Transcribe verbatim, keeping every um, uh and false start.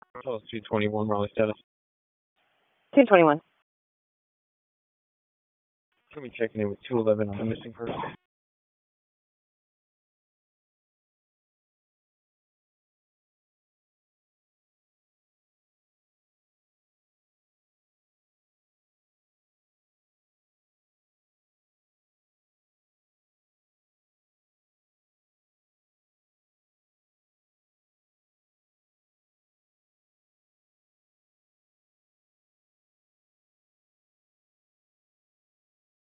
Oh, two twenty-one, Raleigh status. two twenty-one. Can we checking in with two eleven on the missing person?